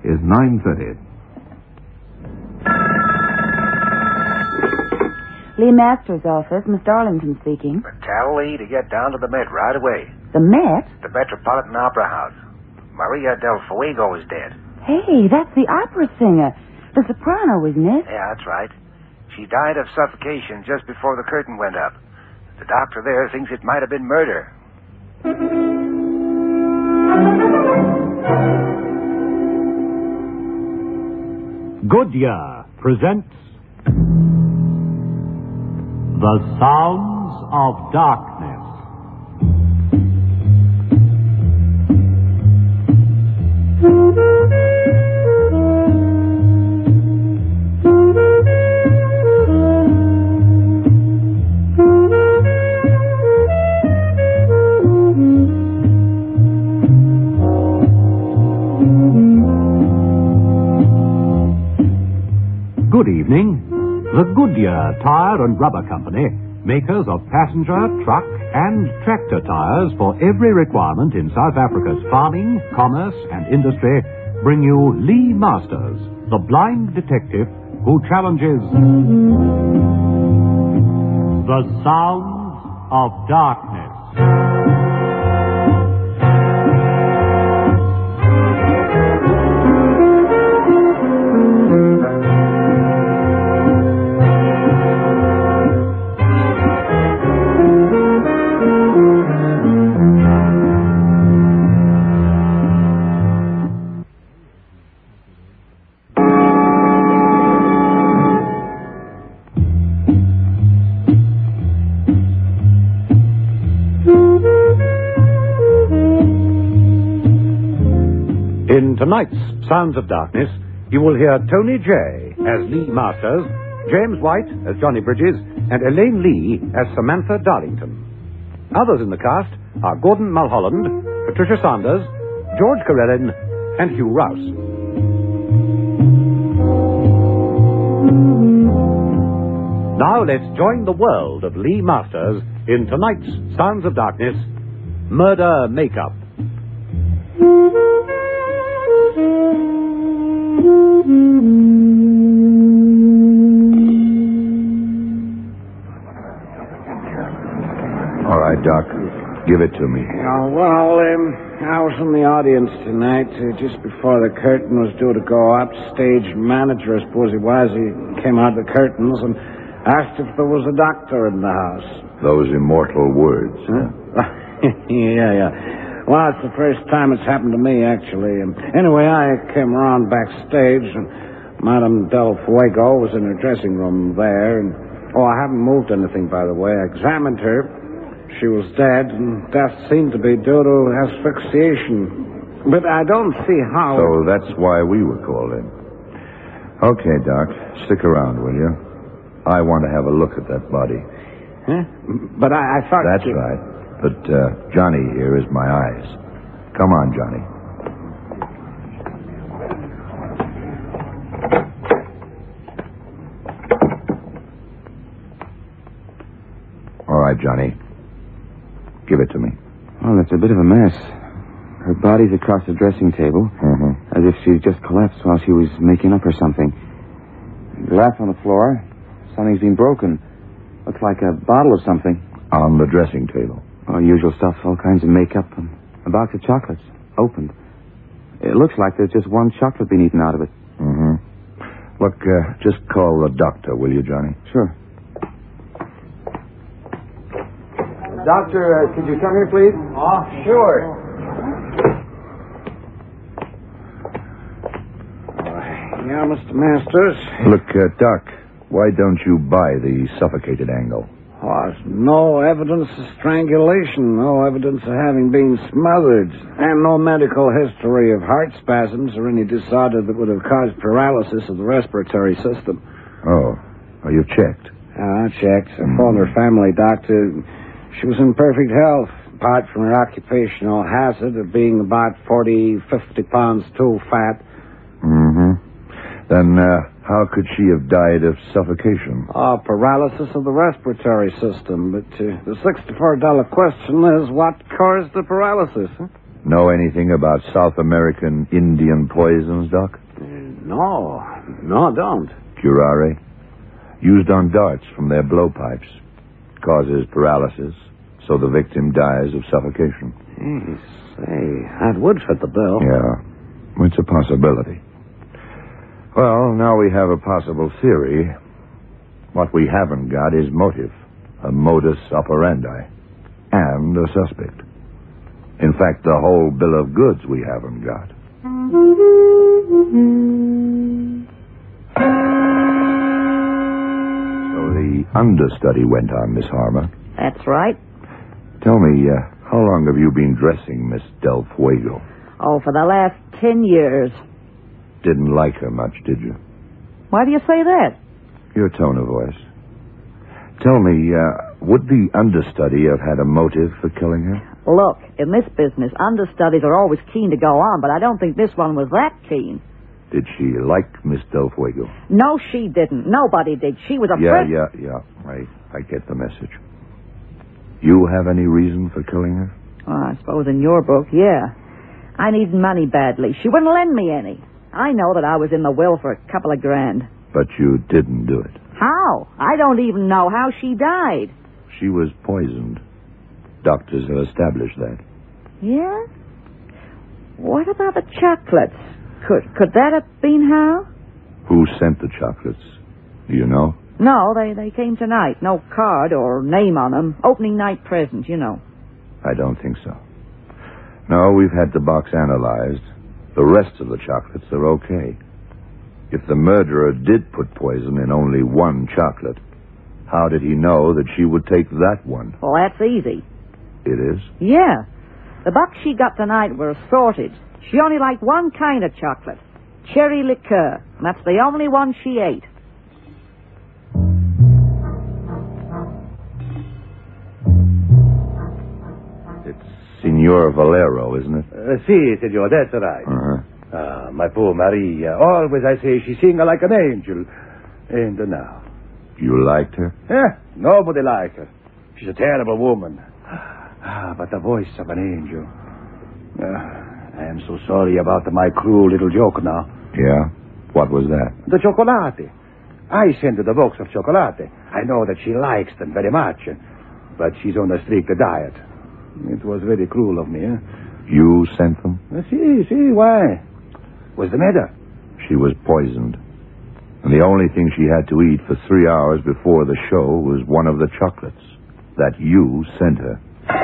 is 9:30. Lee Masters' office, Miss Darlington speaking. Tell Lee to get down to the Met right away. The Met? The Metropolitan Opera House. Maria del Fuego is dead. Hey, that's the opera singer. The soprano, isn't it? Yeah, that's right. She died of suffocation just before the curtain went up. The doctor there thinks it might have been murder. Goodyear presents The Sounds of Darkness. Good evening. The Goodyear Tire and Rubber Company, makers of passenger, truck, and tractor tires for every requirement in South Africa's farming, commerce, and industry, bring you Lee Masters, the blind detective who challenges The Sounds of Darkness. In tonight's Sounds of Darkness, you will hear Tony Jay as Lee Masters, James White as Johnny Bridges, and Elaine Lee as Samantha Darlington. Others in the cast are Gordon Mulholland, Patricia Saunders, George Carellin, and Hugh Rouse. Now let's join the world of Lee Masters in tonight's Sounds of Darkness, Murder Makeup. All right, Doc. Give it to me. I was in the audience tonight, just before the curtain was due to go up. Stage manager, I suppose he was, he came out of the curtains and asked if there was a doctor in the house. Those immortal words. Huh? Yeah. Well, it's the first time it's happened to me, actually. Anyway, I came around backstage, and Madame Del Fuego was in her dressing room there. And I haven't moved anything, by the way. I examined her. She was dead, and death seemed to be due to asphyxiation. But I don't see how... So that's why we were called in. Okay, Doc. Stick around, will you? I want to have a look at that body. Huh? But I thought... That's right. But Johnny here is my eyes. Come on, Johnny. All right, Johnny. Give it to me. Well, it's a bit of a mess. Her body's across the dressing table, as if she just collapsed while she was making up or something. Glass on the floor. Something's been broken. Looks like a bottle of something. On the dressing table. Well, usual stuff, all kinds of makeup, and a box of chocolates, opened. It looks like there's just one chocolate being eaten out of it. Look, just call the doctor, will you, Johnny? Sure. Doctor, could you come here, please? Oh, sure. Yeah, Mr. Masters. Look, Doc, why don't you buy the suffocated angle? There's no evidence of strangulation, no evidence of having been smothered, and no medical history of heart spasms or any disorder that would have caused paralysis of the respiratory system. Oh, you've checked? I checked. I phoned her family doctor. She was in perfect health, apart from her occupational hazard of being about 40, 50 pounds too fat. Then how could she have died of suffocation? Paralysis of the respiratory system. But the $64 question is, what caused the paralysis? Huh? Know anything about South American Indian poisons, Doc? No, don't. Curare. Used on darts from their blowpipes. Causes paralysis, so the victim dies of suffocation. Say, that would fit the bill. Yeah, it's a possibility. Well, now we have a possible theory. What we haven't got is motive, a modus operandi, and a suspect. In fact, the whole bill of goods we haven't got. So the understudy went on, Miss Harmer. That's right. Tell me, how long have you been dressing Miss Del Fuego? Oh, for the last 10 years. Didn't like her much, did you? Why do you say that? Your tone of voice. Tell me, would the understudy have had a motive for killing her? Look, in this business, understudies are always keen to go on, but I don't think this one was that keen. Did she like Miss Del Fuego? No, she didn't. Nobody did. She was a Yeah. I get the message. You have any reason for killing her? Oh, I suppose in your book, yeah. I needed money badly. She wouldn't lend me any. I know that I was in the will for a couple of grand. But you didn't do it. How? I don't even know how she died. She was poisoned. Doctors have established that. Yeah? What about the chocolates? Could that have been how? Who sent the chocolates? Do you know? No, they came tonight. No card or name on them. Opening night presents, you know. I don't think so. No, we've had the box analyzed. The rest of the chocolates are okay. If the murderer did put poison in only one chocolate, how did he know that she would take that one? Well, that's easy. It is? Yeah. The box she got tonight were assorted. She only liked one kind of chocolate. Cherry liqueur. And that's the only one she ate. It's Signor Valero, isn't it? Si, senor, that's right. Uh-huh. My poor Maria. Always I say she sing like an angel. And now. You liked her? Nobody like her. She's a terrible woman. But the voice of an angel. I am so sorry about my cruel little joke now. Yeah? What was that? The chocolate. I sent her the box of chocolate. I know that she likes them very much. But she's on a strict diet. It was very cruel of me. You sent them? See, why? What's the matter? She was poisoned. And the only thing she had to eat for 3 hours before the show was one of the chocolates that you sent her.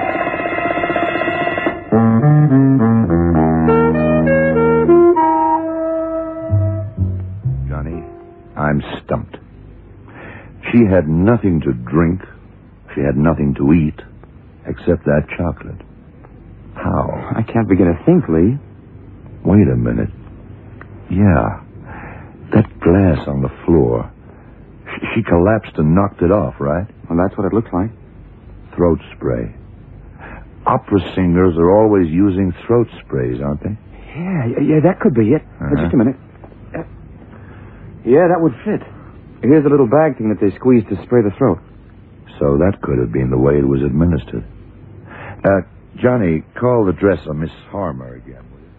Johnny, I'm stumped. She had nothing to drink. She had nothing to eat except that chocolate. How? I can't begin to think, Lee. Wait a minute. Yeah. That glass on the floor. She collapsed and knocked it off, right? Well, that's what it looks like. Throat spray. Opera singers are always using throat sprays, aren't they? Yeah, that could be it. Just a minute. Yeah, that would fit. Here's a little bag thing that they squeeze to spray the throat. So that could have been the way it was administered. Johnny, call the dresser Miss Harmer again, will you?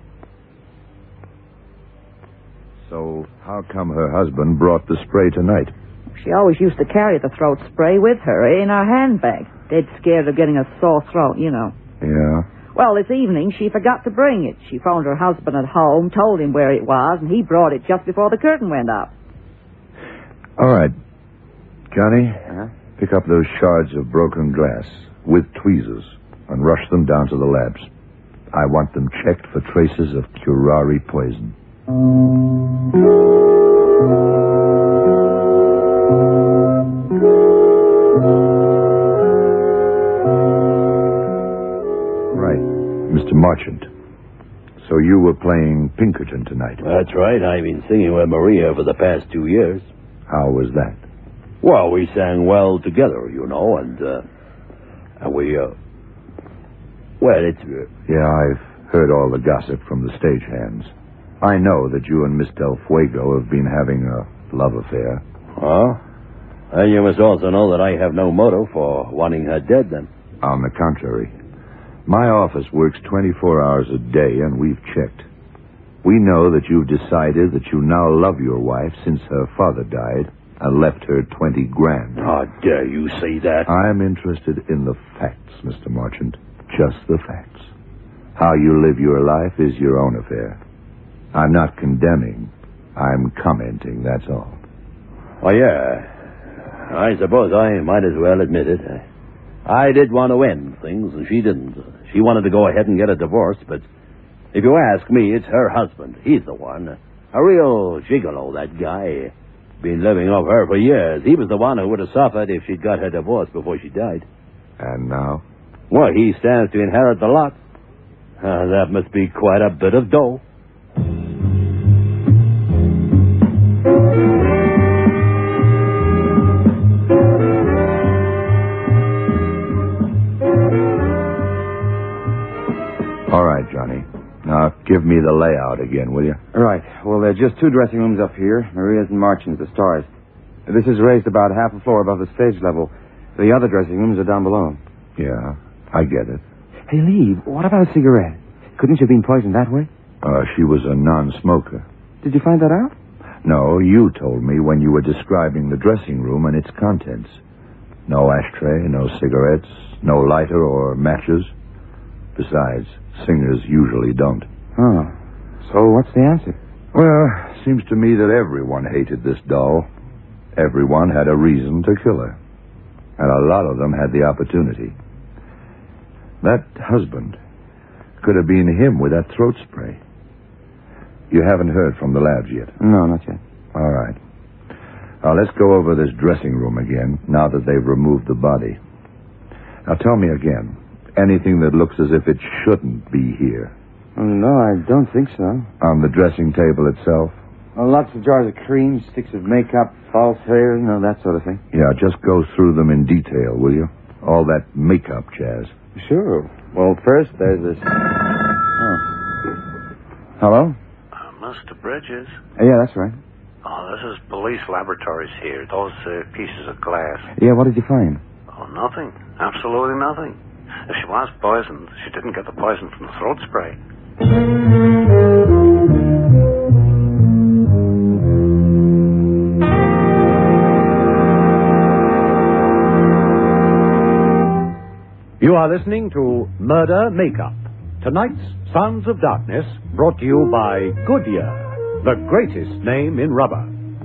So how come her husband brought the spray tonight? She always used to carry the throat spray with her in her handbag. Dead scared of getting a sore throat, you know. Yeah? Well, this evening she forgot to bring it. She phoned her husband at home, told him where it was, and he brought it just before the curtain went up. All right. Johnny, pick up those shards of broken glass with tweezers and rush them down to the labs. I want them checked for traces of curare poison. Right. Mr. Marchant. So you were playing Pinkerton tonight? That's right. I've been singing with Maria for the past 2 years. How was that? Well, we sang well together, you know, and we, well, it's... Yeah, I've heard all the gossip from the stagehands. I know that you and Miss Del Fuego have been having a love affair. Huh? And you must also know that I have no motive for wanting her dead, then. On the contrary. My office works 24 hours a day, and we've checked. We know that you've decided that you now love your wife since her father died and left her 20 grand. How dare you say that? I'm interested in the facts, Mr. Marchant. Just the facts. How you live your life is your own affair. I'm not condemning. I'm commenting, that's all. Oh, yeah. I suppose I might as well admit it. I did want to end things, and she didn't. She wanted to go ahead and get a divorce, but if you ask me, it's her husband. He's the one. A real gigolo, that guy. Been living off her for years. He was the one who would have suffered if she'd got her divorce before she died. And now? Well, he stands to inherit the lot. That must be quite a bit of dough. All right, Johnny. Now, give me the layout again, will you? Right. Well, there are just 2 dressing rooms up here. Maria's and Marchant's, the stars. This is raised about half a floor above the stage level. The other dressing rooms are down below. Yeah, I get it. Hey, Lee, what about a cigarette? Couldn't you have been poisoned that way? She was a non-smoker. Did you find that out? No, you told me when you were describing the dressing room and its contents. No ashtray, no cigarettes, no lighter or matches. Besides, singers usually don't. Oh. So what's the answer? Well, seems to me that everyone hated this doll. Everyone had a reason to kill her. And a lot of them had the opportunity. That husband could have been him with that throat spray. You haven't heard from the labs yet? No, not yet. All right. Now, let's go over this dressing room again, now that they've removed the body. Now, tell me again, anything that looks as if it shouldn't be here? No, I don't think so. On the dressing table itself? Lots of jars of cream, sticks of makeup, false hair, that sort of thing. Yeah, just go through them in detail, will you? All that makeup jazz. Sure. Well, first there's this... Oh. Hello? Mr. Bridges? Yeah, that's right. Oh, this is police laboratories here. Those pieces of glass. Yeah, what did you find? Oh, nothing. Absolutely nothing. If she was poisoned, she didn't get the poison from the throat spray. You are listening to Murder Makeup. Tonight's Sons of Darkness, brought to you by Goodyear, the greatest name in rubber.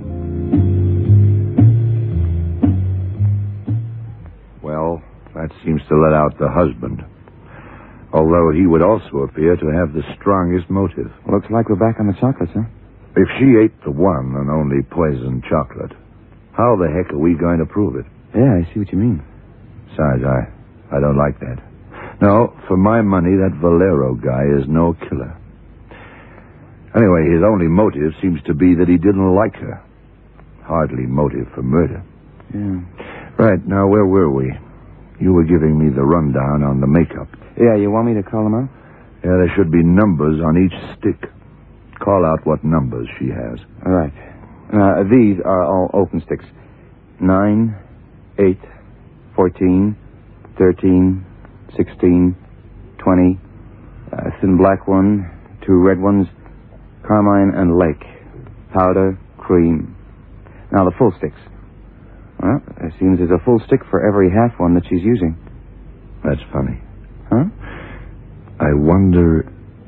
Well, that seems to let out the husband. Although he would also appear to have the strongest motive. Looks like we're back on the chocolates, huh? If she ate the one and only poisoned chocolate, how the heck are we going to prove it? Yeah, I see what you mean. Besides, I don't like that. No, for my money, that Valero guy is no killer. Anyway, his only motive seems to be that he didn't like her. Hardly motive for murder. Yeah. Right, now where were we? You were giving me the rundown on the makeup. Yeah, you want me to call them out? Yeah, there should be numbers on each stick. Call out what numbers she has. All right. These are all open sticks. 9, 8, 14, 13, 16, 20, thin black one, 2 red ones, carmine and lake, powder, cream. Now the full sticks. Well, it seems there's a full stick for every half one that she's using. That's funny. Huh? I wonder...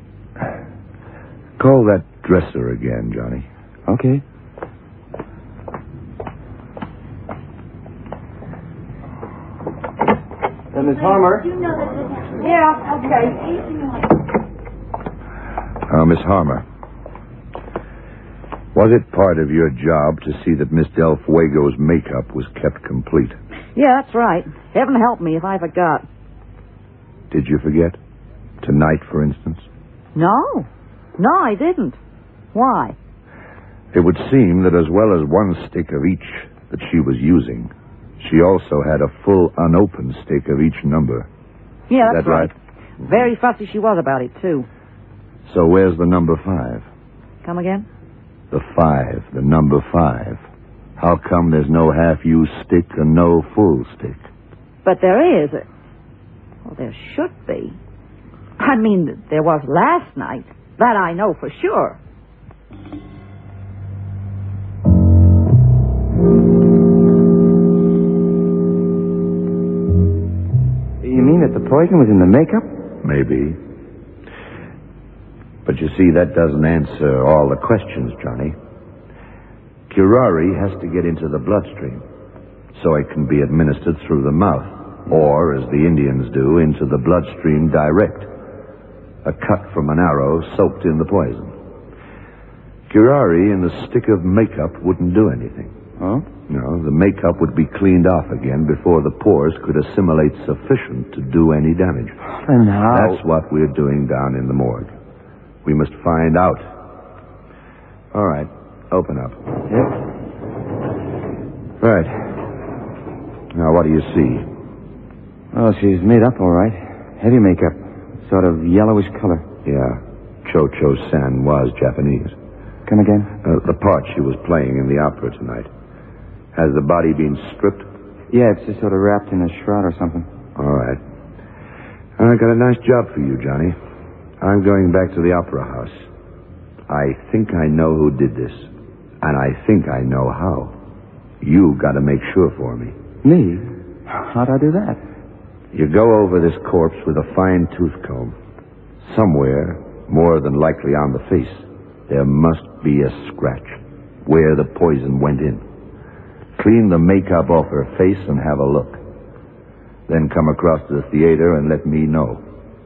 Call that dresser again, Johnny. Okay. Miss Harmer? Yeah, okay. Miss Harmer. Was it part of your job to see that Miss Del Fuego's makeup was kept complete? Yeah, that's right. Heaven help me if I forgot. Did you forget? Tonight, for instance? No. No, I didn't. Why? It would seem that as well as one stick of each that she was using, she also had a full unopened stick of each number. Yeah, that's right. Very fussy she was about it, too. So where's the number 5? Come again? The 5, the number 5. How come there's no half-used stick and no full stick? But there is. Well, there should be. I mean, there was last night. That I know for sure. You mean that the poison was in the makeup? Maybe. But you see, that doesn't answer all the questions, Johnny. Curare has to get into the bloodstream, so it can be administered through the mouth, or, as the Indians do, into the bloodstream direct. A cut from an arrow soaked in the poison. Curare in the stick of makeup wouldn't do anything. Oh? No, the makeup would be cleaned off again before the pores could assimilate sufficient to do any damage. And how? That's what we're doing down in the morgue. We must find out. All right, open up. Yep. Right. Now, what do you see? Oh, she's made up all right. Heavy makeup. Sort of yellowish color. Yeah, Cho-Cho-San was Japanese. Come again? The part she was playing in the opera tonight. Has the body been stripped? Yeah, it's just sort of wrapped in a shroud or something. All right. I got a nice job for you, Johnny. I'm going back to the opera house. I think I know who did this. And I think I know how. You got to make sure for me. Me? How'd I do that? You go over this corpse with a fine tooth comb. Somewhere, more than likely on the face, there must be a scratch where the poison went in. Clean the makeup off her face and have a look. Then come across to the theater and let me know.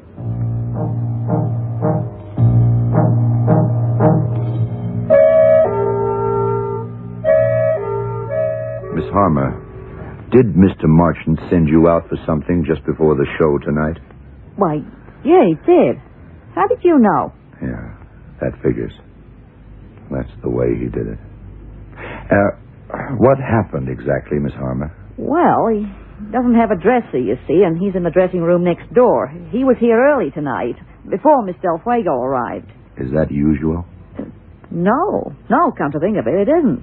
Miss Harmer, did Mr. Marchant send you out for something just before the show tonight? Why, yeah, he did. How did you know? Yeah, that figures. That's the way he did it. What happened exactly, Miss Harmer? Well, he doesn't have a dresser, you see, and he's in the dressing room next door. He was here early tonight, before Miss Del Fuego arrived. Is that usual? No, come to think of it, it isn't.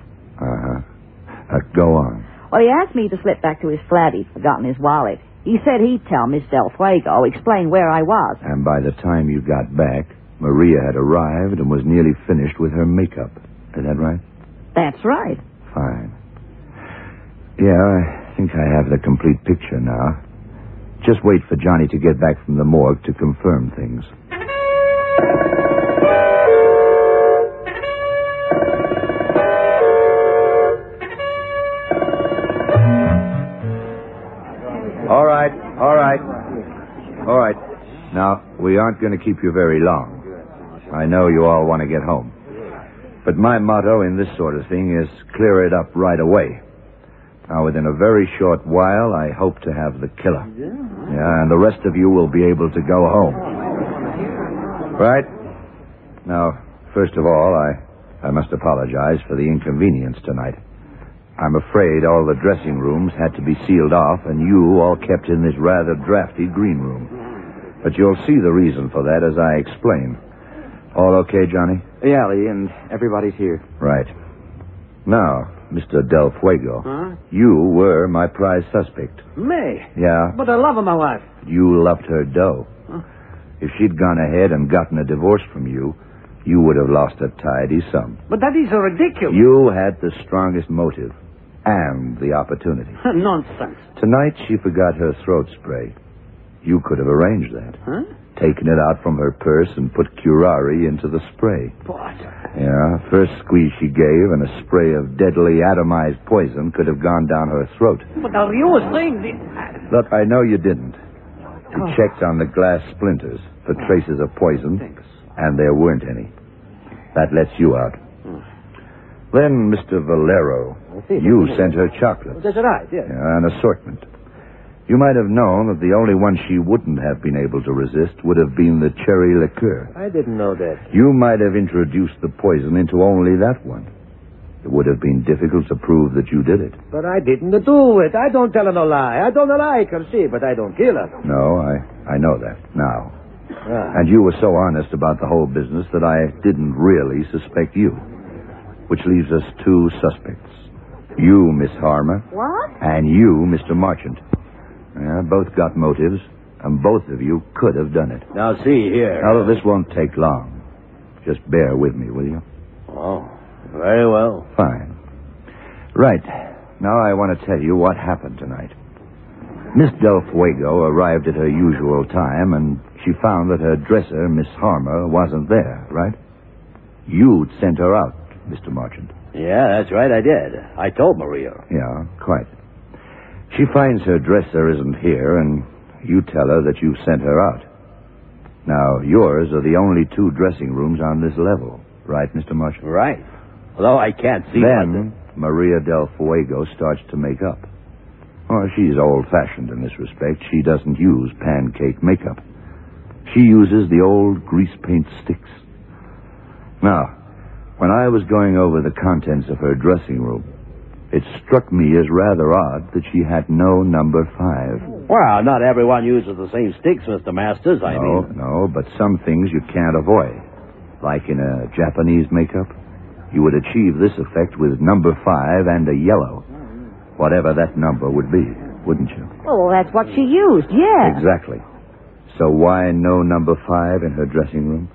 Go on. Well, he asked me to slip back to his flat. He'd forgotten his wallet. He said he'd tell Miss Del Fuego, explain where I was. And by the time you got back, Maria had arrived and was nearly finished with her makeup. Is that right? That's right. Fine. Yeah, I think I have the complete picture now. Just wait for Johnny to get back from the morgue to confirm things. All right. Now, we aren't going to keep you very long. I know you all want to get home. But my motto in this sort of thing is clear it up right away. Now, within a very short while, I hope to have the killer. Yeah, and the rest of you will be able to go home. Right? Now, first of all, I must apologize for the inconvenience tonight. I'm afraid all the dressing rooms had to be sealed off, and you all kept in this rather drafty green room. But you'll see the reason for that as I explain. All okay, Johnny? Yeah, Lee, and everybody's here. Right. Now, Mr. Del Fuego, you were my prize suspect. Me? Yeah. But I love my wife. You loved her dough. If she'd gone ahead and gotten a divorce from you, you would have lost a tidy sum. But that is ridiculous. You had the strongest motive and the opportunity. Nonsense. Tonight she forgot her throat spray. You could have arranged that. Taken it out from her purse and put curare into the spray. What? Yeah, first squeeze she gave and a spray of deadly atomized poison could have gone down her throat. But are you saying Look, I know you didn't. You checked on the glass splinters for traces of poison, and there weren't any. That lets you out. Then, Mr. Valero, you sent her chocolate. That's right, yes. Yeah, an assortment. You might have known that the only one she wouldn't have been able to resist would have been the cherry liqueur. I didn't know that. You might have introduced the poison into only that one. It would have been difficult to prove that you did it. But I didn't do it. I don't tell her no lie. I don't like her, see, but I don't kill her. No, I know that now. And you were so honest about the whole business that I didn't really suspect you. Which leaves us two suspects. You, Miss Harmer. What? And you, Mr. Marchant. Yeah, both got motives, and both of you could have done it. Now, see here. Now, this won't take long. Just bear with me, will you? Oh, very well. Fine. Right. Now I want to tell you what happened tonight. Miss Del Fuego arrived at her usual time, and she found that her dresser, Miss Harmer, wasn't there, right? You'd sent her out, Mr. Marchant. Yeah, that's right, I did. I told Maria. Yeah, quite. She finds her dresser isn't here, and you tell her that you sent her out. Now, yours are the only 2 dressing rooms on this level, right, Mr. Marchant? Right. Although I can't see Then Maria Del Fuego starts to make up. Oh, she's old-fashioned in this respect. She doesn't use pancake makeup. She uses the old grease paint sticks. Now, when I was going over the contents of her dressing room, it struck me as rather odd that she had no number 5. Well, not everyone uses the same sticks, Mr. Masters, I mean. No, but some things you can't avoid. Like in a Japanese makeup, you would achieve this effect with number 5 and a yellow. Whatever that number would be, wouldn't you? Oh, that's what she used, yeah. Exactly. So why no number 5 in her dressing room?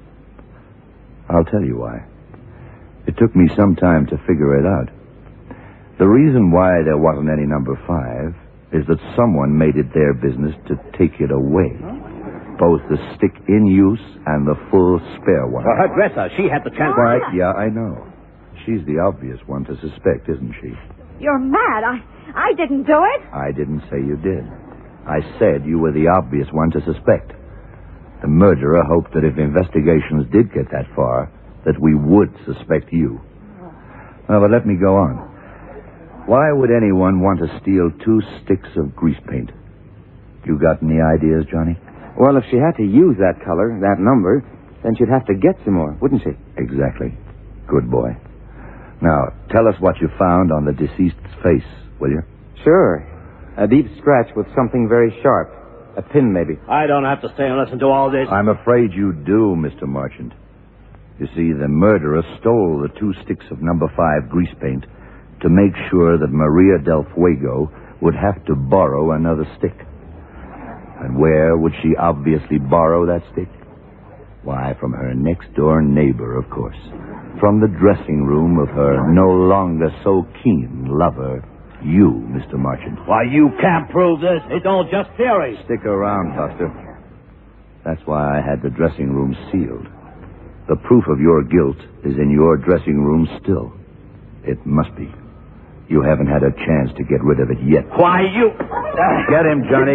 I'll tell you why. It took me some time to figure it out. The reason why there wasn't any number 5 is that someone made it their business to take it away. Both the stick in use and the full spare one. Well, her dresser, she had the chance. Right, yeah, I know. She's the obvious one to suspect, isn't she? You're mad. I didn't do it. I didn't say you did. I said you were the obvious one to suspect. The murderer hoped that if investigations did get that far, that we would suspect you. Well, but let me go on. Why would anyone want to steal 2 sticks of grease paint? You got any ideas, Johnny? Well, if she had to use that color, that number, then she'd have to get some more, wouldn't she? Exactly. Good boy. Now, tell us what you found on the deceased's face, will you? Sure. A deep scratch with something very sharp. A pin, maybe. I don't have to stay and listen to all this. I'm afraid you do, Mr. Marchant. You see, the murderer stole the 2 sticks of number 5 grease paint to make sure that Maria Del Fuego would have to borrow another stick. And where would she obviously borrow that stick? Why, from her next-door neighbor, of course. From the dressing room of her no longer so keen lover, you, Mr. Marchant. Why, you can't prove this. It's all just theory. Stick around, Buster. That's why I had the dressing room sealed. The proof of your guilt is in your dressing room still. It must be. You haven't had a chance to get rid of it yet. Why, you... Get him, Johnny.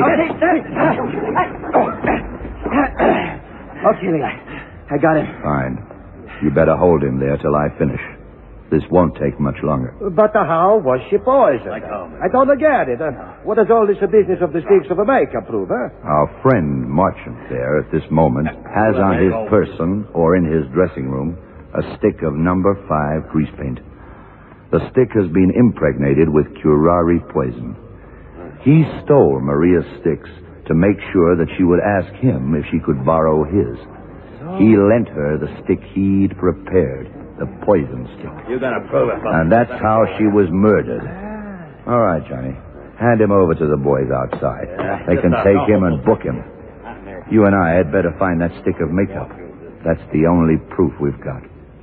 Okay, I got him. Fine. You better hold him there till I finish. This won't take much longer. But how was she poisoned? I don't get it. What does all this business of the sticks of a makeup prove, huh? Our friend Marchant there at this moment has on his person or in his dressing room a stick of number 5 grease paint. The stick has been impregnated with curare poison. He stole Maria's sticks to make sure that she would ask him if she could borrow his. He lent her the stick he'd prepared, the poison stick. You gotta prove it, And that's how she was murdered. All right, Johnny. Hand him over to the boys outside. They can take him and book him. You and I had better find that stick of makeup. That's the only proof we've got.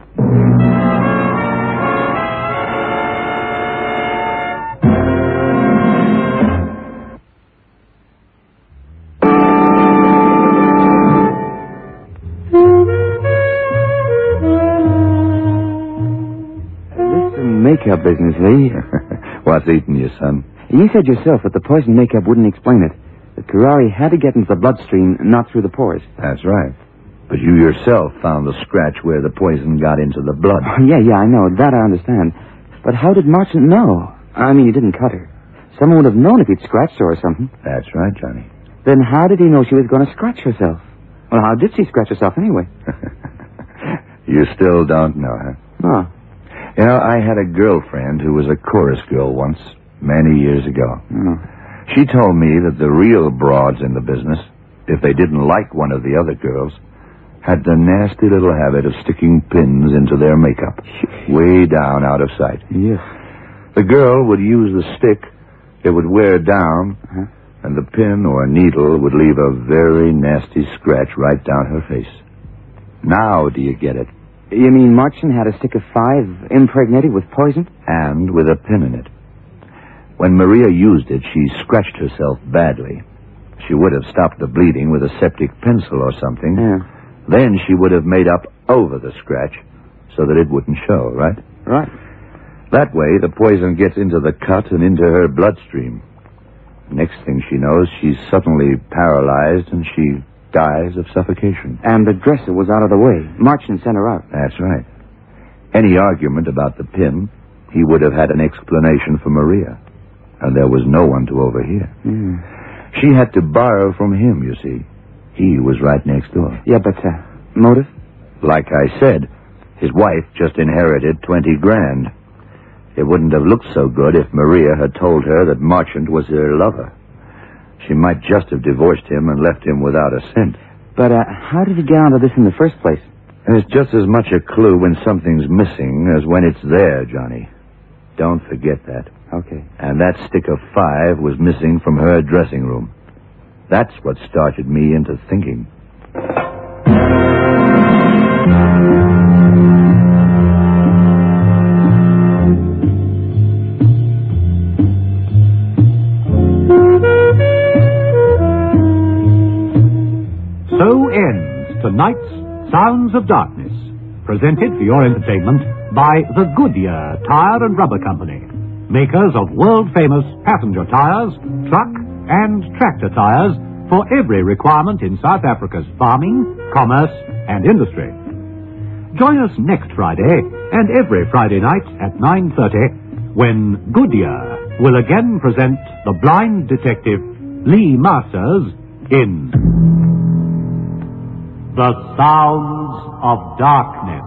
Makeup business, eh? What's eating you, son? You said yourself that the poison makeup wouldn't explain it. The curare had to get into the bloodstream, not through the pores. That's right. But you yourself found the scratch where the poison got into the blood. Oh, yeah, I know. That I understand. But how did Marchant know? I mean, he didn't cut her. Someone would have known if he'd scratched her or something. That's right, Johnny. Then how did he know she was going to scratch herself? Well, how did she scratch herself anyway? You still don't know, huh? No. You know, I had a girlfriend who was a chorus girl once, many years ago. Oh. She told me that the real broads in the business, if they didn't like one of the other girls, had the nasty little habit of sticking pins into their makeup, way down out of sight. Yes. The girl would use the stick, it would wear down, and the pin or needle would leave a very nasty scratch right down her face. Now do you get it? You mean Marchand had a stick of 5 impregnated with poison? And with a pin in it. When Maria used it, she scratched herself badly. She would have stopped the bleeding with a septic pencil or something. Yeah. Then she would have made up over the scratch so that it wouldn't show, right? Right. That way, the poison gets into the cut and into her bloodstream. Next thing she knows, she's suddenly paralyzed and she dies of suffocation. And the dresser was out of the way. Marchand sent her out. That's right. Any argument about the pin, he would have had an explanation for Maria. And there was no one to overhear. She had to borrow from him, you see. He was right next door. Yeah, but, motive? Like I said, his wife just inherited 20 grand. It wouldn't have looked so good if Maria had told her that Marchand was her lover. She might just have divorced him and left him without a cent. But, how did he get onto this in the first place? There's just as much a clue when something's missing as when it's there, Johnny. Don't forget that. Okay. And that stick of 5 was missing from her dressing room. That's what started me into thinking. So ends tonight's Sounds of Darkness, presented for your entertainment by the Goodyear Tire and Rubber Company, makers of world-famous passenger tires, truck and tractor tires for every requirement in South Africa's farming, commerce and industry. Join us next Friday and every Friday night at 9:30 when Goodyear will again present the blind detective Lee Masters in The Sounds of Darkness.